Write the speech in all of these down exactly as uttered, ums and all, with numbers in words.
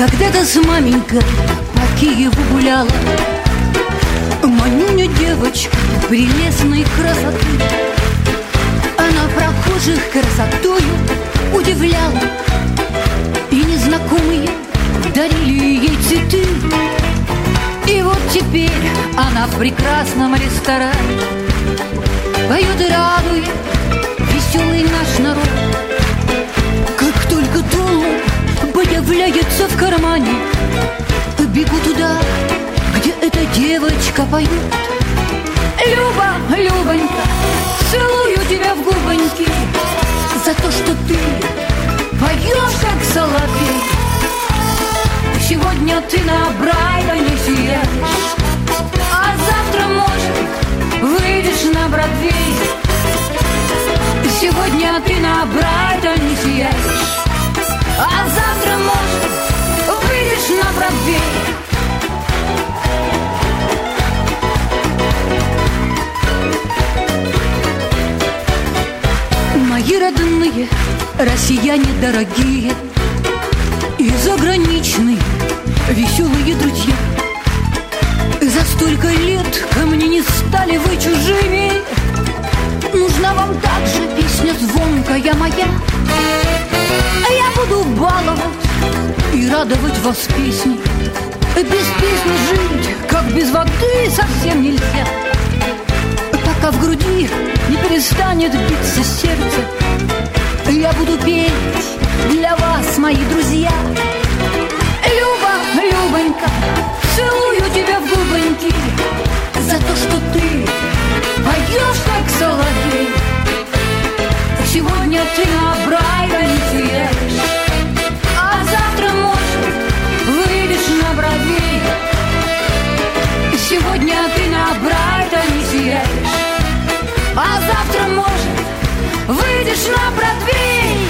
Когда-то с маменькой по Киеву гуляла Манюня девочка прелестной красоты. Она прохожих красотою удивляла, и незнакомые дарили ей цветы. И вот теперь она в прекрасном ресторане поет и радует веселый наш народ. Как только доллар появляется в кармане, бегу туда, где эта девочка поет. Люба, Любонька, целую тебя в губоньки за то, что ты поешь, как соловей. Сегодня ты на Брайтоне сияешь, а завтра, может, выйдешь на Бродвей. Сегодня ты на Брайтоне сияешь, а завтра, может, выйдешь на Бродвей. Мои родные, россияне дорогие и заграничные веселые друзья, за столько лет ко мне не стали вы чужими. Нужна вам также песня звонкая моя. Я буду баловать и радовать вас песней. Без песни жить, как без воды, совсем нельзя. Пока в груди не перестанет биться сердце, я буду петь для вас, мои друзья. Люба, Любонька, целую тебя в губоньки за то, что ты поешь, как соловей. Сегодня ты на Брайтоне сияешь, а завтра, может, выйдешь на Бродвей. Сегодня ты на Брайтоне сияешь, а завтра, может, выйдешь на Бродвей.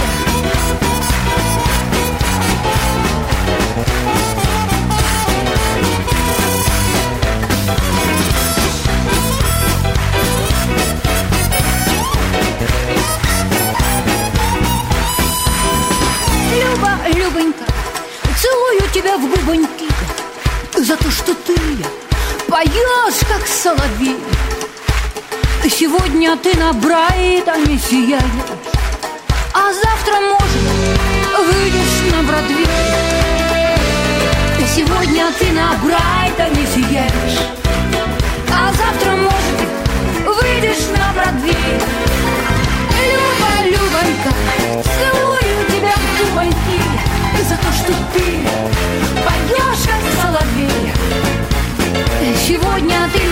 Люба, Любонька, целую тебя в губоньки за то, что ты поешь, как соловей. Сегодня ты на Брайтоне сияешь, а завтра, может, выйдешь на Бродвей. Сегодня ты на Брайтоне сияешь, а завтра, может, выйдешь на Бродвей. Люба, Любонька, целую тебя в губоньки за то, что ты поешь, как соловей. Сегодня ты